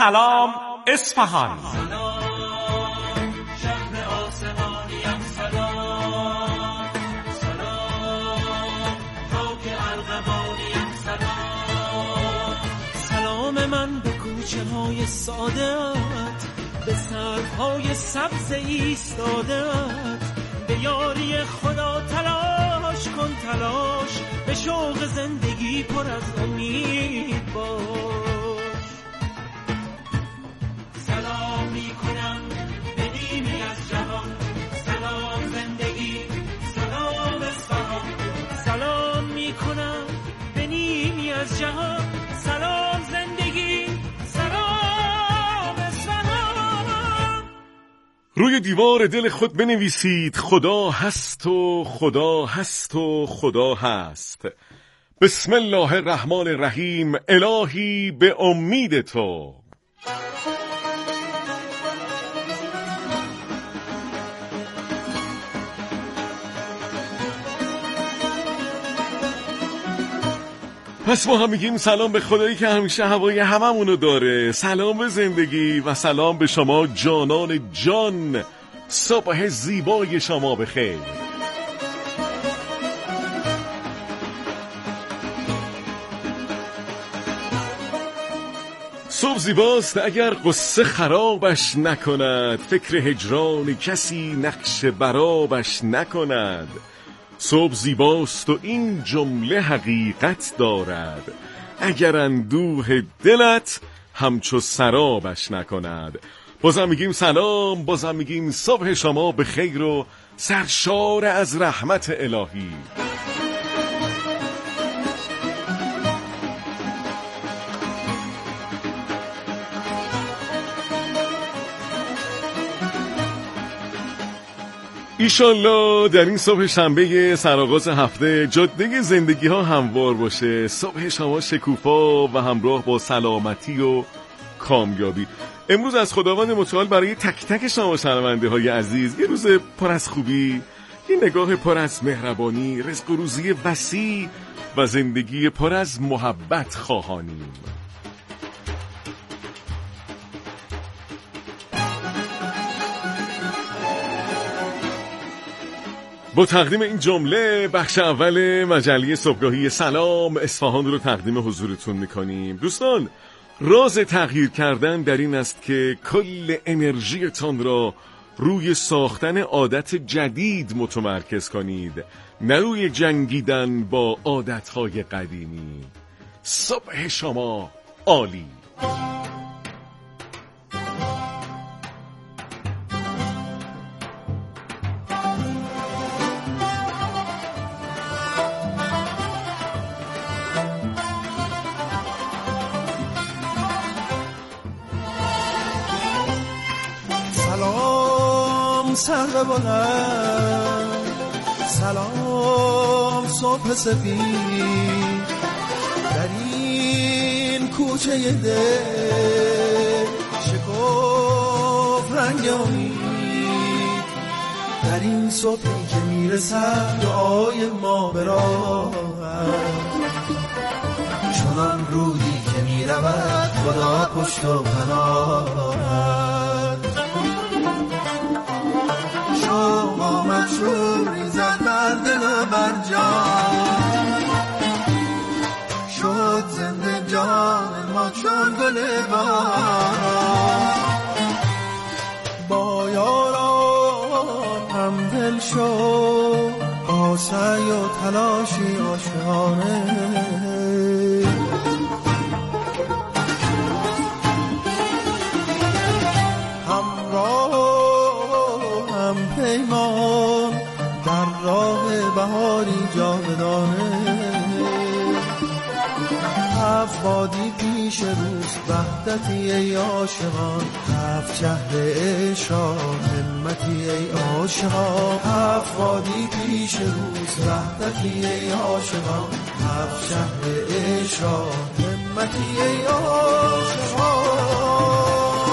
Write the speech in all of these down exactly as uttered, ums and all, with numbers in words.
سلام اصفهان. های سادت به سرهای سبز ایستادت، به یاری خدا تلاش کن تلاش، به شوق زندگی پر از امید باش. سلام می کنم به نیمی از جهان، سلام زندگی، سلام اصفهان. سلام می کنم به نیمی از جهان، سلام زندگی، روی دیوار دل خود بنویسید خدا هست و خدا هست و خدا هست. بسم الله الرحمن الرحیم. الهی به امید تو. پس ما هم میگیم سلام به خدایی که همیشه هوای هممونو داره. سلام به زندگی و سلام به شما جانان جان. صبح زیبای شما بخیر. صبح زیباست اگر قصه خرابش نکند، فکر هجران کسی نقش برابش نکند. صبح زیباست و این جمله حقیقت دارد، اگر اندوه دلت همچو سرابش نکند. بازم میگیم سلام، بازم میگیم صبح شما به خیر و سرشار از رحمت الهی. ایشالله در این صبح شنبه سرآغاز هفته جاده زندگی ها هموار باشه. صبح شما شکوفا و همراه با سلامتی و کامیابی. امروز از خداوند متعال برای تک تک شما شنونده های عزیز یه روز پر از خوبی، یه نگاه پر از مهربانی، رزق و روزی وسیع و زندگی پر از محبت خواهانیم. با تقدیم این جمله بخش اول مجله صبحگاهی سلام اصفهان رو تقدیم حضورتون میکنیم. دوستان، راز تغییر کردن در این است که کل انرژیتان را روی ساختن عادت جدید متمرکز کنید، نه روی جنگیدن با عادتهای قدیمی. صبح شما عالی. سر بلند، سلام صبح سفید، در این کوچه دل شکوف رنگ امید، در این صبحی که میرسد دعای ما به راهت، چنان رودی که میرود خدا پشت و پناهت. آمد شوری زد بر دل و بر جان، شد زنده جان ما چون گل باران. با یاران هم دل شد با سعی و تلاشی عاشقانه، پیمان در راه بهاری جاودانه. هفت وادی پیش روز وحدتی ای عاشقان، هفت شهر عشق همتی ای عاشقان. هفت وادی پیش روز وحدتی ای عاشقان، هفت شهر عشق همتی ای عاشقان.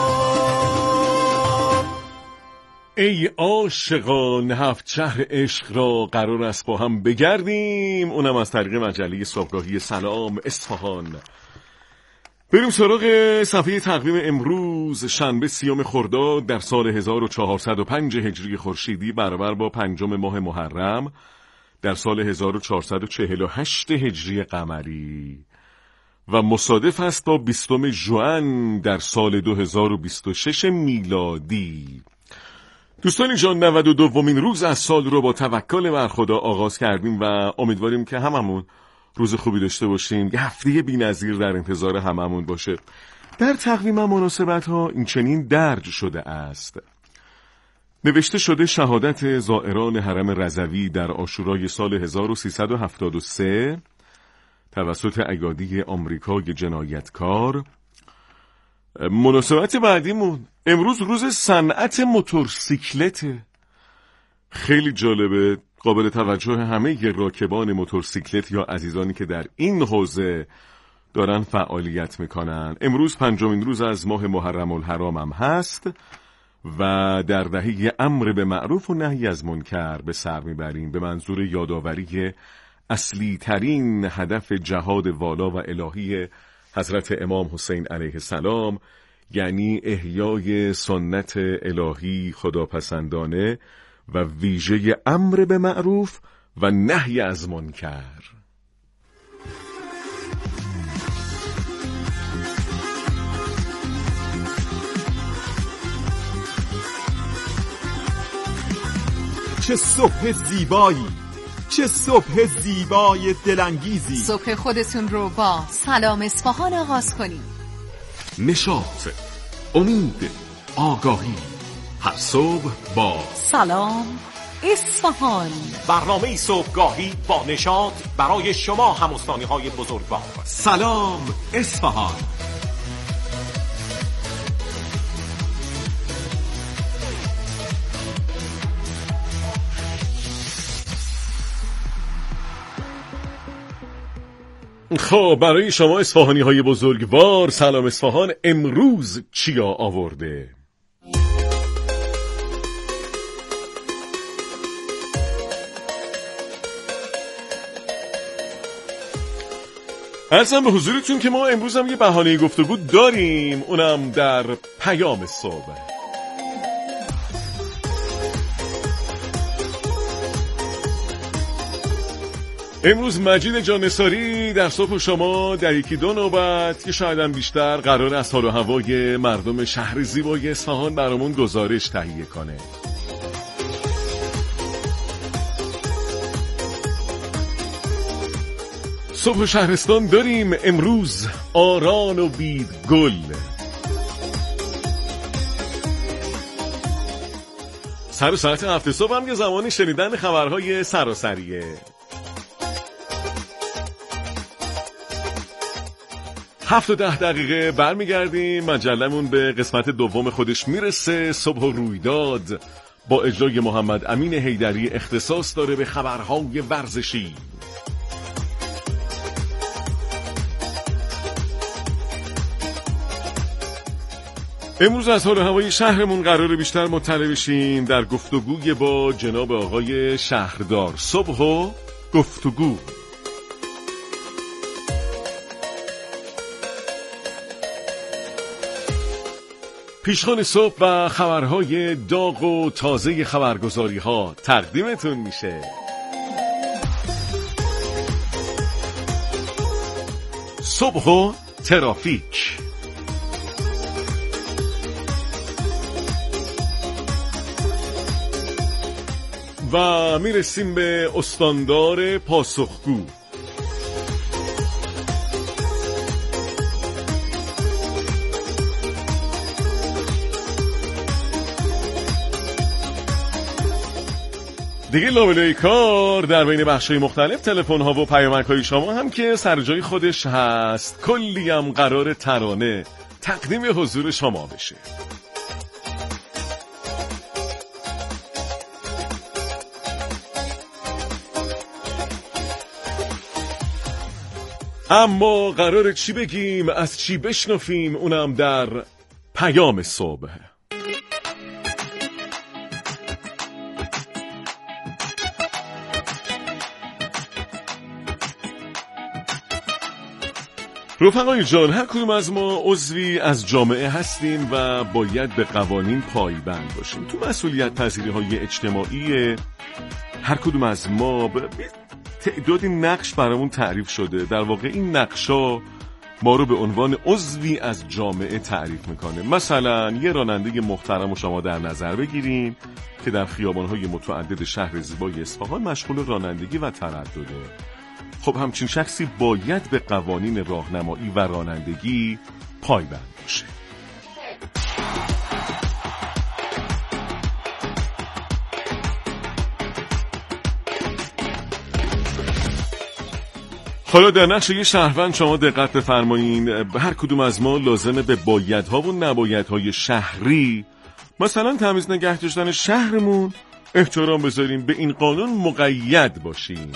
ای عاشقان، هفت شهر عشق را قرار است با هم بگردیم، اونم از طریق مجله صبحگاهی سلام اصفهان. بریم سراغ صفحه تقویم امروز. شنبه سیوم خرداد در سال هزار و چهارصد و پنج هجری خورشیدی برابر با پنجم ماه محرم در سال هزار و چهارصد و چهل و هشت هجری قمری و مصادف است با بیستم ژوئن در سال دو هزار و بیست و شش میلادی. دوستان جان، نود و دومین روز از سال رو با توکل بر خدا آغاز کردیم و امیدواریم که هممون روز خوبی داشته باشیم. یه هفته بی‌نظیر در انتظار هممون باشه. در تقویم مناسبت ها این چنین درج شده است: نوشته شده شهادت زائران حرم رضوی در عاشورای سال هزار و سیصد و هفتاد و سه توسط ایادی آمریکای جنایتکار. مناسبت بعدیمون امروز روز صنعت موتورسیکلته. خیلی جالبه، قابل توجه همه راکبان موتورسیکلت یا عزیزانی که در این حوزه دارن فعالیت میکنن. امروز پنجمین روز از ماه محرم الحرام هم هست و در دهه امر به معروف و نهی از منکر به سر میبریم به منظور یادآوری اصلی ترین هدف جهاد والا و الهی حضرت امام حسین علیه السلام، یعنی احیای سنت الهی خداپسندانه و ویژه امر به معروف و نهی از منکر. چه صبح زیبایی، چه صبح زیبای دلانگیزی. صبح خودتون رو با سلام اصفهان آغاز کنید. نشاط، امید، آگاهی، هر صبح با سلام اصفهان. برنامه صبحگاهی با نشاط برای شما هموطنانی های بزرگوار. سلام اصفهان. خب برای شما اصفهانی های بزرگوار، سلام اصفهان امروز چیا آورده؟ عرضم به حضورتون که ما امروز هم یه بهانه گفتگو داریم، اونم در پیام صبح. امروز مجید جانصاری در صبح شما در یکی دو نوبت که شاید هم بیشتر قرار از حال و هوای مردم شهر زیبای اصفهان برامون گزارش تهیه کنه. صبح شهرستان داریم امروز آران و بید گل. سر و ساعت هفت صبح هم یه زمانی شنیدن خبرهای سراسریه. هفت و ده دقیقه برمیگردیم، مجلمون به قسمت دوم خودش میرسه. صبح و رویداد با اجرای محمد امین حیدری اختصاص داره به خبرهای ورزشی. امروز از حال هوای شهرمون قراره بیشتر مطلع بشیم در گفتگوی با جناب آقای شهردار. صبح و گفتگو. پیشخوان صبح و خبرهای داغ و تازه خبرگزاری ها تقدیمتون میشه. صبح و ترافیک. و میرسیم به استاندار پاسخگو. دیگه لابلای کار در بین بخشای مختلف تلفن ها و پیامک های شما هم که سر جای خودش هست. کلی هم قرار ترانه تقدیم حضور شما بشه. اما قراره چی بگیم، از چی بشنفیم، اونم در پیام صبح. رفقای جان، هر کدوم از ما عضوی از جامعه هستیم و باید به قوانین پایبند باشیم. تو مسئولیت پذیری های اجتماعی هر کدوم از ما به تعدادی نقش برامون تعریف شده. در واقع این نقشا ما رو به عنوان عضوی از جامعه تعریف میکنه. مثلا یه راننده محترم رو شما در نظر بگیریم که در خیابان‌های متعدد شهر زیبای اصفهان مشغول رانندگی و تردده. خب همچین شخصی باید به قوانین راهنمایی و رانندگی پایبند باشه. حالا در نقش یه شهروند شما دقت بفرمایین. هر کدوم از ما لازمه به بایدها و نبایدهای شهری، مثلا تمیز نگه داشتن شهرمون، احترام بذاریم، به این قانون مقید باشیم.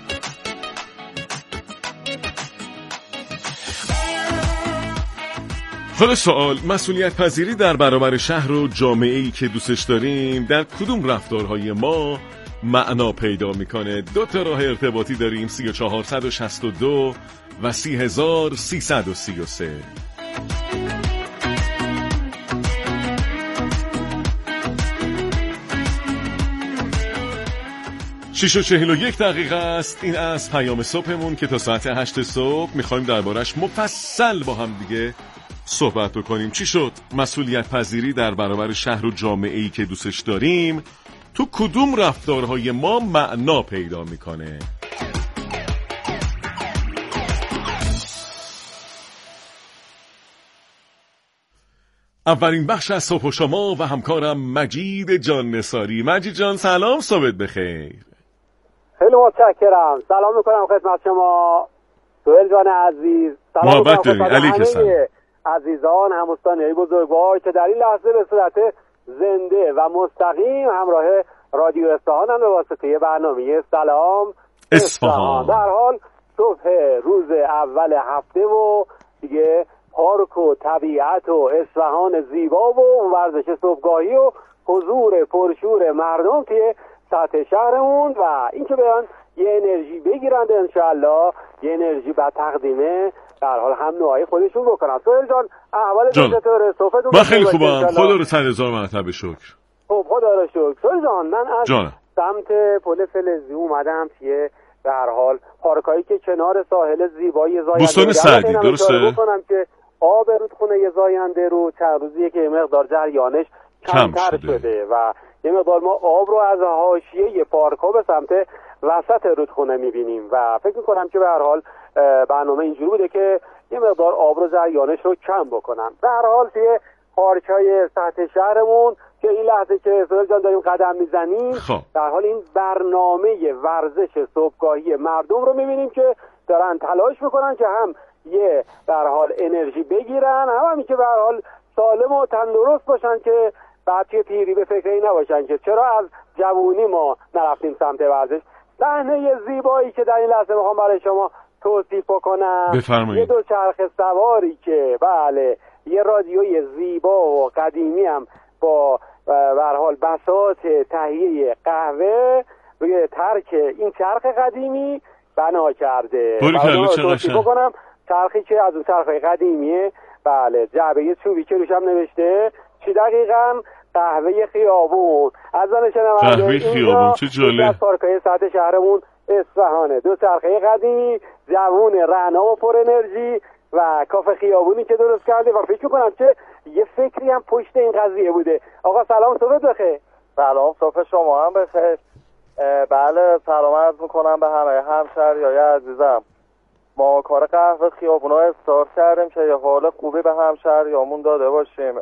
حالا سوال، مسئولیت پذیری در برابر شهر و جامعه‌ای که دوستش داریم در کدوم رفتارهای ما معنا پیدا میکنه؟ دو تا راه ارتباطی داریم، سی و چهار شصت و دو و سی هزار سیصد و سی و سه. شیش و چهل و یک دقیقه است. این از پیام صبحمون که تا ساعت هشت صبح میخوایم دربارش مفصل با هم دیگه صحبت بکنیم. چی شد؟ مسئولیت پذیری در برابر شهر و جامعه‌ای که دوستش داریم تو کدوم رفتارهای ما معنا پیدا میکنه؟ اولین بخش از صبح شما و همکارم مجید جان نثاری. مجید جان سلام، صبحت بخیر. خیلی متشکرم. سلام میکنم خدمت شما سهیل جان عزیز. سلام محبت داری علیک السلام. عزیزان هموطنان بزرگوار که در این لحظه به صورت زنده و مستقیم همراه رادیو اصفهان هم به واسطه برنامه سلام اصفهان در حال صبح روز اول هفته و دیگه پارک و طبیعت و اصفهان زیبا و اون ورزش صبحگاهی و حضور پرشور مردم توی سطح شهرمون و اینکه بیان یه انرژی بگیرند انشالله، یه انرژی با تقدیمه در حال هم نوعی خودشون بکنن. سهیل جان احوال چطوره؟ صحبتون من خیلی خوبم، خدا رو صد هزار مرتبه شکر. خب خدا رو شکر. سهیل جان من از جانم. سمت پل فلزی اومدم توی در حال پارکایی که کنار ساحل زیبای زاینده بوستان سعدی درسته؟ بکنم که آب رودخونه زاینده رو چند روزیه که مقدار جریانش کمتر شده. شده و یه مقدار ما آب رو از حاشیه پارک‌ها به سمت وسط رودخونه می‌بینیم و فکر می‌کنم که به هر حال برنامه اینجوری بوده که یه مقدار آب رو جریانش رو کم بکنن. به هر حال توی پارک‌های سطح شهرمون که این لحظه که سهیل جان داریم قدم میزنیم در حال این برنامه ورزش صبحگاهی مردم رو میبینیم که دارن تلاش میکنن که هم یه در حال انرژی بگیرن، هم همی که به هر حال سالم و تندرست باشن که بعد توی پیری به فکر این نباشن که چرا از جوونی ما نرفتیم سمت ورزش. صحنه زیبایی که در این لحظه میخوام برای شما توصیف بکنم، بفرمایید. یه دو چرخ سواری که بله یه رادیوی زیبا و قدیمی هم با به هر حال بساط تهیه قهوه روی ترک این چرخ قدیمی بنا کرده. باری چه قشنگ. چرخی که از اون چرخ قدیمیه، بله جعبه چوبی که روش هم نوشته چی دقیقاً قهوه خیابون. از آن شنونده قهوه خیابون چه جالب. از پارک‌های سطح شهرمون اصفهانه، دو چرخه قدیمی جوون رعنا و پر انرژی و کافه خیابونی که درست کرده و فکر می‌کنم که یه فکری هم پشت این قضیه بوده. آقا سلام، صبح بخیر. سلام، صبح شما هم بخیر. بله سلام عرض میکنم به همه همشهریای عزیزم. ما کار قهوه خیابونا استارت کردیم که یه حال خوبی به همشهریامون داده باشیم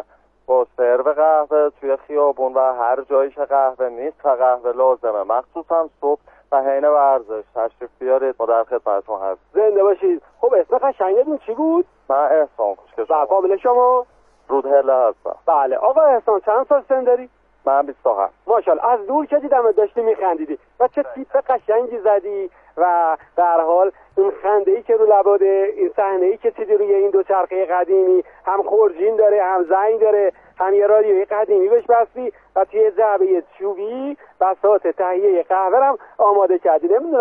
با سرو قهوه توی خیابون و هر جایی که قهوه نیست و قهوه لازمه، مخصوصا صبح و حین ورزش. تشریف بیارید، ما در خدمتتون هست. زنده باشید. خب اسم قشنگتون چی بود؟ من احسان کوچک شما. قابل شما؟ رودهله هستم. بله آقا احسان چند سال سن داری؟ من بیست و هفت. ماشاءالله. از دور که دیدم داشتی میخندیدی و چه تیپ قشنگی زدی و در حال این خنده‌ای که رو لباده، این صحنه‌ای که چیدی روی این دو چرخه قدیمی، هم خورجین داره، هم زنگ داره، هم یه رادیوی قدیمی بهش بستی و توی جعبه چوبی بساط تهیه قهوه هم آماده کردی. نمیدونم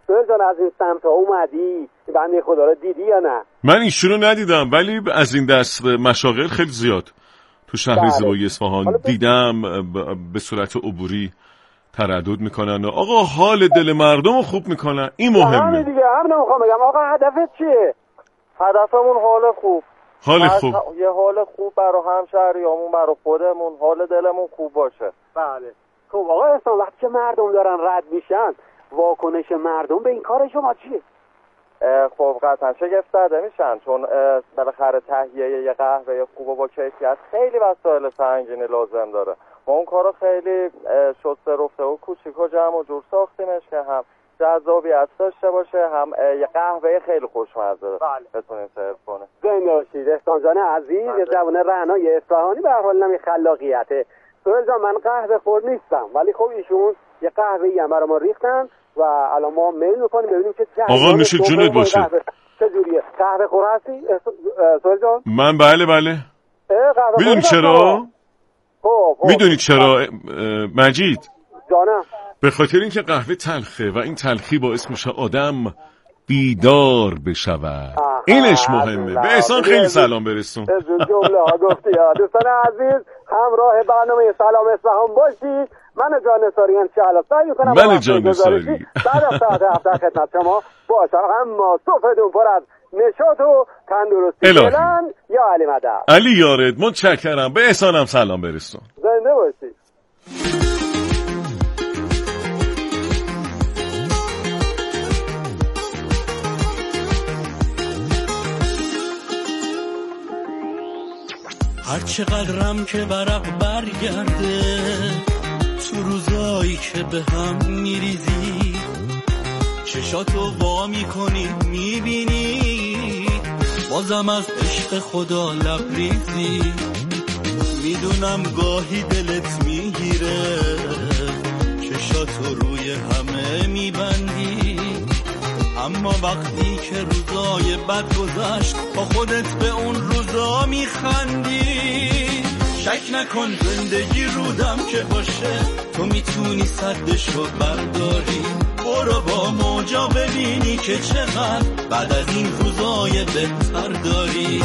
سوهل جان از این سمت ها اومدی بنده خدا رو دیدی یا نه؟ من ایشون رو ندیدم ولی از این دست مشاغل خیلی زیاد تو شهر زیبای اصفهان دیدم به صورت عبوری تردد میکنن. آقا حال دل مردم رو خوب میکنن، این مهمه. همین دیگه، همین میخوام بگم. آقا هدفت چیه؟ هدفمون حال خوب. حال خوب. یه حال خوب برای همشهریامون، برای خودمون، حال دلمون خوب باشه. بله. خب آقا احسان، وقتی که مردم دارن رد میشن، واکنش مردم به این کار شما چیه؟ خب قطعا شگفت زده میشن، چون بالاخره تهیه یه قهوه خوب با کیفیت خیلی وسایل سنگینی لازم داره. ما اون کارو خیلی شسته رفته و کوچیک و جمع و جور ساختیمش که هم جذابیت داشته باشه، هم یه قهوه خیلی خوشمزه بتونیم سرو کنه. زنده باشید احسان جان عزیز، یه جوان رعنای اصفهانی به هر حال نمی خلاقیته. سوهل جان من قهوه خور نیستم، ولی خب ایشون یه قهوه‌ای هم برای ما ریختن و الان ما میل میکنیم ببینیم که آقا میشه جونت باشه. چجوریه؟ قهوه خور هستی سوهل جان؟ من بله بله. میدونی چرا؟ خب میدونی چرا مجید؟ جانم. به خاطر اینکه قهوه تلخه و این تلخی باعث میشه آدم بیدار بشود. اینش مهمه. به احسان خیلی سلام برسون. جمله ها گفتی ها. دوستان عزیز همراه برنامه سلام اصفهان باشید. من جان نصاری انشاءالله سعی میکنم من جان نصاری بعد از ساعت هفت خدمت شما باشم، اما صبحتون پر از نشاط و تندرستی. فعلا یا علی مدد. علی یارد متشکرم. به احسانم سلام برسون. زنده باشید. هر چقدرم که ورق برگرده تو روزایی که به هم میریزی، چشاتو وا میکنی میبینی بازم از عشق خدا لبریزی. میدونم گاهی دلت میگیره چشاتو روی همه میبندی، اما وقتی که روزای بد گذشت با خودت به اون روزا میخندی. شک نکن زندگی رودم که باشه، تو میتونی صدشو برداری. برو با موجا ببینی که چقدر بعد از این روزای بهتر داری.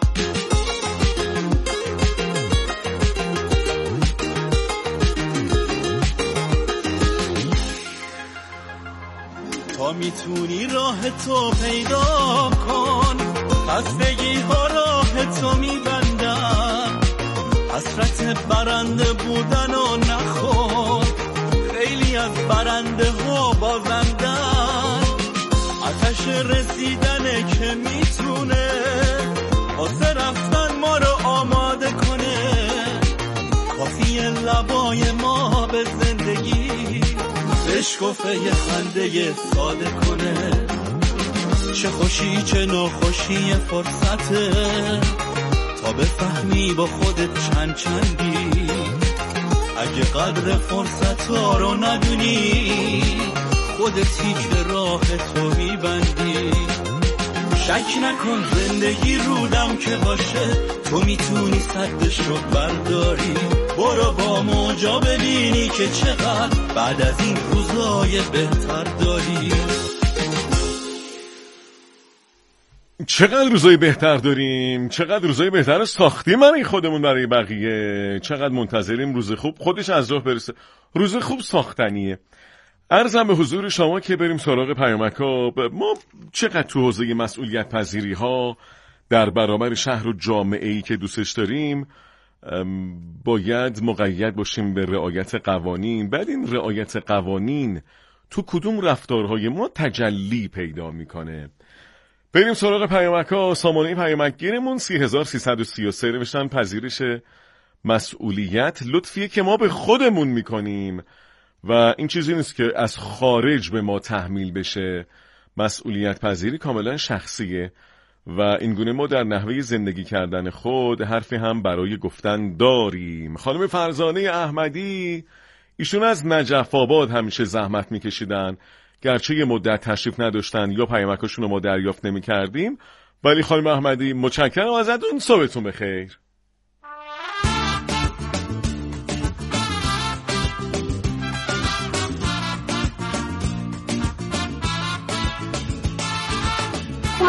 تا میتونی راه تو پیدا کن، خستگی ها راه تو میبندن. حسرت برنده بودن و نخور، خیلی از برنده ها بازندن. آتش رسیدنه که میتونه واسه رفتن ما رو آماده کنه. کافیه لبای ما به زندگی بشکفه یه خنده ساده کنه. چه خوشی چه ناخوشی فرصته تا بفهمی با خودت چند چندی. اگه قدر فرصت ها رو ندونی خودتی که راه تو میبندی. شک نکن زندگی رودم که باشه، تو میتونی صدش رو برداری. برو با موجا ببینی که چقدر بعد از این روزای بهتر داری. چقدر روزای بهتر داریم، چقدر روزای بهتر رو ساختیم برای خودمون برای بقیه. چقدر منتظریم روز خوب خودش از راه برسه. روز خوب ساختنیه. عرضم به حضور شما که بریم سراغ پیامک‌ها. ما چقدر تو حوزه مسئولیت پذیری ها در برابر شهر و جامعه‌ای که دوستش داریم باید مقید باشیم به رعایت قوانین. بعد این رعایت قوانین تو کدوم رفتارهای ما تجلی پیدا میکنه؟ بریم سراغ پیامک‌ها. سامانه پیامک‌گیرمون سه هزار سیصد و سی و سه نوشتن پذیرش مسئولیت لطفیه که ما به خودمون میکنیم و این چیزی نیست که از خارج به ما تحمیل بشه. مسئولیت پذیری کاملا شخصیه و اینگونه ما در نحوه زندگی کردن خود حرفی هم برای گفتن داریم. خانم فرزانه احمدی، ایشون از نجف آباد همیشه زحمت میکشیدن، گرچه یه مدت تشریف نداشتن یا پیامکاشون رو ما دریافت نمی کردیم، ولی خانم احمدی متشکرم ازتون. صبحتون بخیر.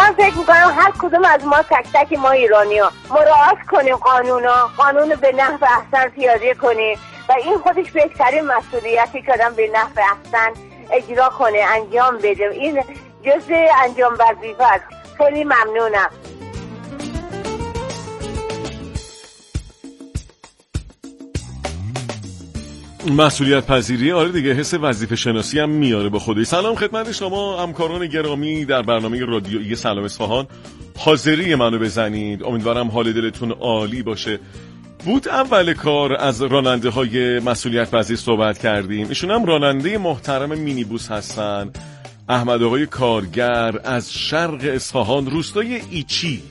من فکر میکنم هر کدوم از ما تک تک ما ایرانی ها مراعات کنیم قانونا، قانون به نحو احسن پیاده کنیم و این خودش بهترین مسئولیتی که آدم به نحو احسن اجرا کنه، انجام بده. این جزء انجام وظیفه است. خیلی ممنونم. مسئولیت پذیری، آره دیگه، حس وظیفه شناسی هم میاره با خودش. سلام خدمت شما همکاران گرامی در برنامه رادیویی سلام اصفهان. حاضری منو بزنید. امیدوارم حال دلتون عالی باشه. بود اول کار از راننده های مسئولیت پذیر صحبت کردیم. ایشون هم راننده محترم مینیبوس هستن. احمد آقای کارگر از شرق اصفهان، روستای ایچی.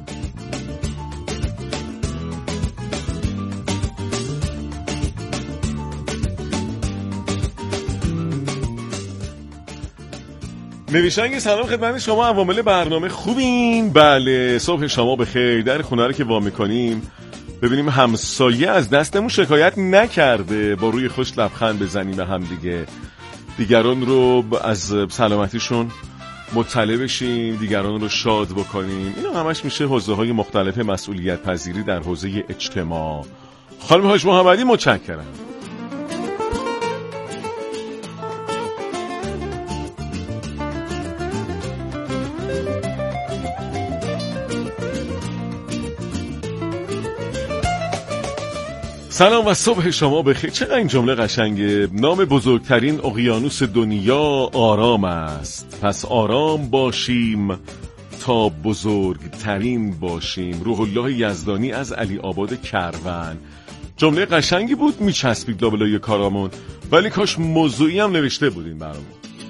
نویشنگ سلام خدمت شما، عوامل برنامه خوبین؟ بله، صبح شما بخیر. در خونه رو که وا می‌کنیم ببینیم همسایه از دستمون شکایت نکرده، با روی خوش لبخند بزنیم به هم دیگه، دیگران رو از سلامتیشون مطلع بشیم، دیگران رو شاد بکنیم. اینا همش میشه حوزه‌های مختلف مسئولیت پذیری در حوزه اجتماع. خانم حاج محمدی متشکرم. سلام و صبح شما بخیر. چقدر این جمله قشنگه. نام بزرگترین اقیانوس دنیا آرام است، پس آرام باشیم تا بزرگترین باشیم. روح الله یزدانی از علی آباد کروان. جمله قشنگی بود، میچسبید لابلای کارامون، ولی کاش موضوعی هم نوشته بودین برامون.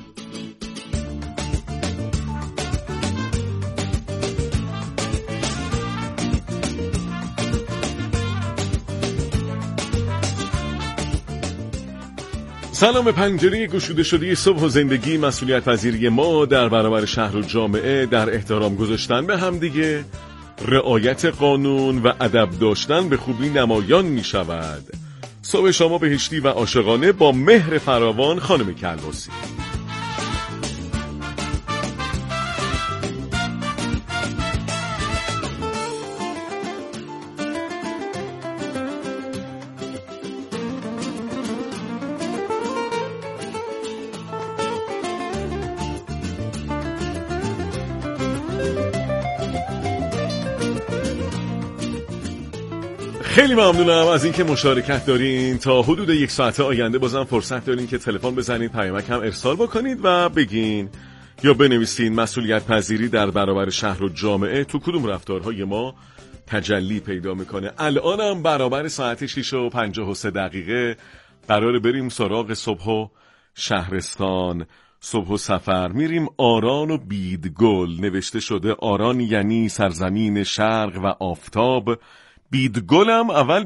سلام به پنجره گشوده شده صبح و زندگی. مسئولیت پذیری ما در برابر شهر و جامعه در احترام گذاشتن به هم دیگه، رعایت قانون و ادب داشتن به خوبی نمایان می شود. صبح شما بهشتی و عاشقانه با مهر فراوان. خانم کلباسی. خیلی ممنونم از اینکه مشارکت دارین. تا حدود یک ساعت آینده بازم فرصت دارین که تلفن بزنید، پیامک هم ارسال بکنید و بگین یا بنویسین مسئولیت پذیری در برابر شهر و جامعه تو کدوم رفتارهای ما تجلی پیدا میکنه. الانم برابر ساعت شش و پنجاه و سه دقیقه قراره بریم سراغ صبح و شهرستان. صبح و سفر میریم آران و بیدگل. نوشته شده آران یعنی سرزمین شرق و آفتاب، بیدگلم اول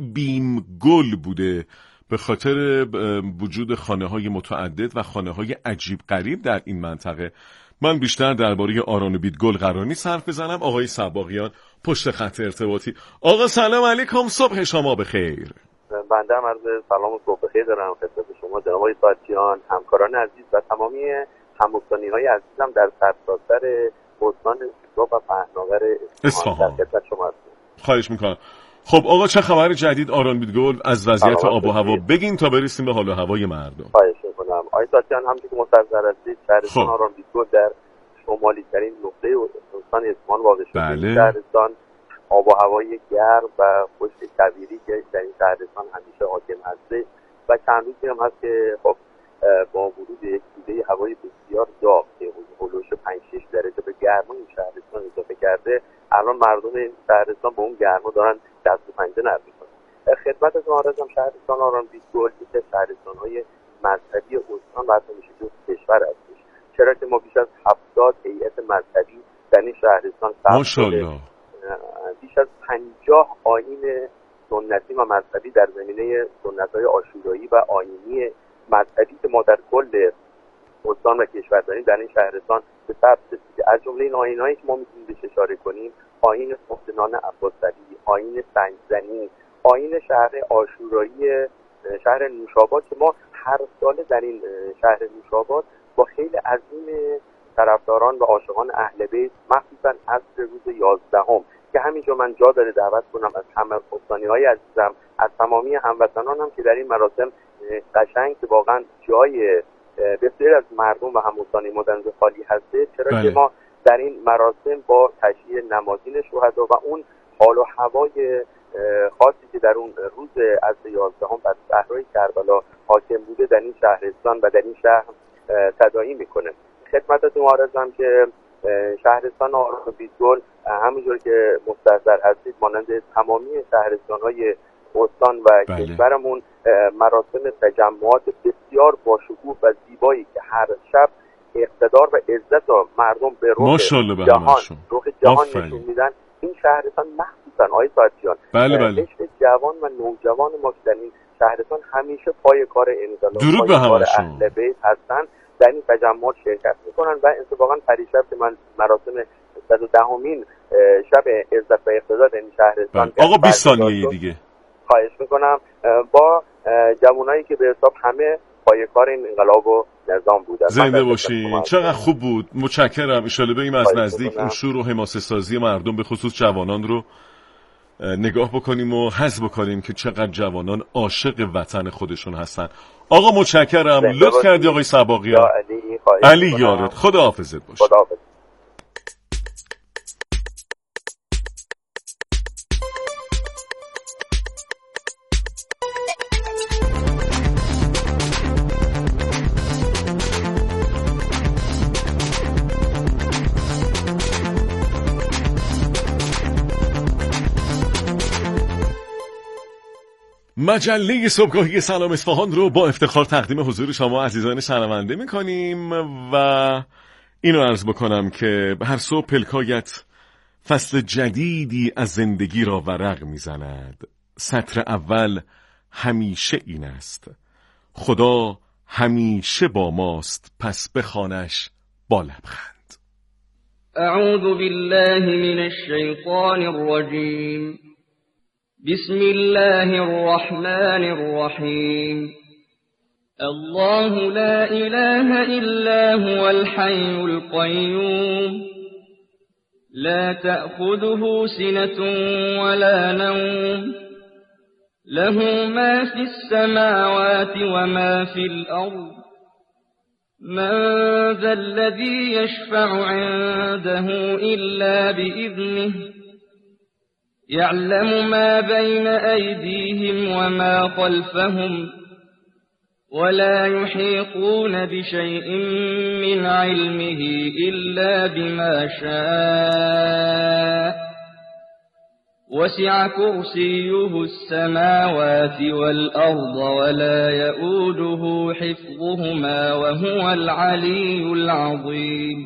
بیمگل بوده به خاطر وجود خانه‌های متعدد و خانه‌های عجیب غریب در این منطقه. من بیشتر درباره آران و بیدگل قرار نیست حرف بزنم. آقای صباغیان پشت خط ارتباطی. آقا سلام علیکم، صبح شما بخیر. بنده هم عرض سلام و صبح بخیر دارم خدمت شما جناب آقای ساتیان، همکاران عزیز و تمامی هم‌وطنی‌های عزیزم در سرتاسر استان و پهناور اصفهان. در خدمت شما هستم. خواهش میکنم. خب آقا چه خبر جدید آران بیدگل؟ از وضعیت آب و هوا بگین تا برسیم به حال و هوای مردم. خواهش میکنم. آقای ساتیان همونطور که مستحضر هستید شهرستان آران بیدگل در شمالی ترین نقطه استان اصفهان واقع شده. بله. شهرستان آب و هوای گرم و خشک کویری که در این شهرستان همیشه حاکم هست و چند روزی هم هست که خب با ورود یک توده هوای بسیار داغ که هولوش پنج شش درجه به گرما این شهرستان اضافه کرده، الان مردم این شهرستان با اون گرما دارن دست و پنجه نرم میکنن. خدمتتون عرضم شهرستان آران بیدگل یکی از شهرستان‌های مذهبی استان و حتی میشه جز کشور هستش، چرا که ما بیش از هفتاد هیئت مذهبی در این شهرستان ماشاءالله بیش از پنجاه آیین سنتی و مذهبی در زمینه سنت‌های عاشورایی و آیینی مذهبی که ما در کل استان و کشور داریم در این شهرستان به ثبت رسیده. از جمله این آیین‌هایی که ما میتونیم بهش اشاره کنیم آیین محسنان عباسعلی، آیین سنگزنی، آیین شهر عاشورایی شهر نوشاباد که ما هر سال در این شهر نوشاباد با خیلی عظیم طرفداران و عاشقان اهل بیت، مخصوصا عصر روز یازدهم که همینجا من جا داره دعوت کنم از همه استانی‌های عزیزم، از تمامی هموطنانم که در این مراسم قشنگ که واقعا جای بسیاری از مردم و هموطنان مدن خالی هسته، چرا بله. که ما در این مراسم با تشییع نمازین شهدا و اون حال و هوای خاصی که در اون روز عصر یازدهم بر صحرای کربلا حاکم بوده در این شهرستان و در این شهر تداعی میکنه. خدمتتون عرضم که شهرستان آرام بیتگل همونجور که مستحضر هستید مانند تمامی شهرستان‌های استان و بله. کشورمون مراسم تجمعات بسیار باشکوه و زیبایی که هر شب اقتدار و عزت و مردم به رخ جهان رخ جهان نشون میدن. این شهرستان مخصوصا آقای ساعتیان بله بله. عشق جوان و نوجوان ما که در این شهرستان همیشه پای کار انزلا درود به همشون اهل بیت هستن در این تجمعات شرکت میکنن و اتفاقا پریشب که من مراسم صد و دهمین شب عزت و اقتدار در این شهرستان بله. آقا بیست ثانیه دیگه خواهش میکنم با جوانایی که به حساب همه پایه‌کار این انقلاب و نظام بودن. زنده باشین. چقدر خوب بود. متشکرم. ان شاءالله بریم از نزدیک اون شور و حماسه سازی مردم به خصوص جوانان رو نگاه بکنیم و حس بکنیم که چقدر جوانان عاشق وطن خودشون هستن. آقا متشکرم. لطف کردی آقای سباقیان. علی علی یارت. خدا حافظت باش. خدا حافظ. مجله صبحگاهی سلام اصفهان رو با افتخار تقدیم حضور شما عزیزان شنونده می‌کنیم و اینو عرض بکنم که هر صبح پلکایت فصل جدیدی از زندگی را ورق می‌زند. سطر اول همیشه این است: خدا همیشه با ماست، پس بخوانش با لبخند. اعوذ بالله من الشیطان الرجیم. بسم الله الرحمن الرحیم. الله لا اله الا هو الحي القيوم لا تأخذه سنة ولا نوم له ما في السماوات وما في الأرض من ذا الذي يشفع عنده إلا بإذنه يعلم ما بين أيديهم وما خلفهم ولا يحيطون بشيء من علمه إلا بما شاء وسع كرسيه السماوات والأرض ولا يؤوده حفظهما وهو العلي العظيم.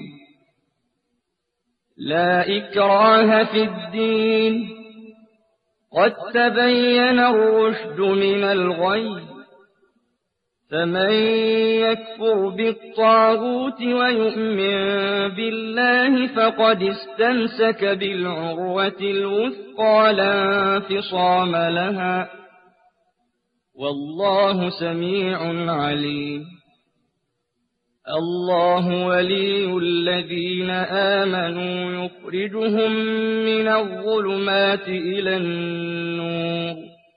لا إكراه في الدين قد تبين الرشد من الغي فمن يكفر بالطاغوت ويؤمن بالله فقد استمسك بالعروة الوثقى لا انفصام لها والله سميع عليم. الله ولي الذين آمنوا يخرجهم من الظلمات إلى النور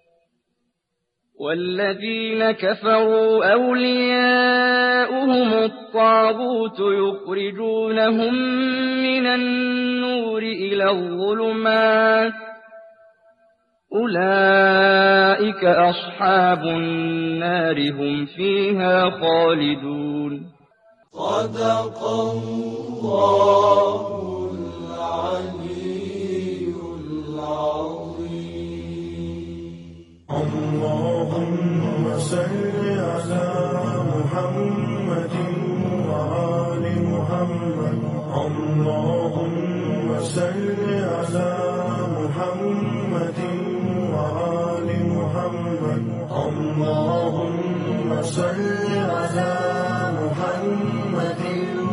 والذين كفروا أولياؤهم الطاغوت يخرجونهم من النور إلى الظلمات أولئك أصحاب النار هم فيها خالدون. صدق الله العلي العظيم. اللهم صل على محمد وآل محمد. اللهم صل على محمد وآل محمد. اللهم صل على محمد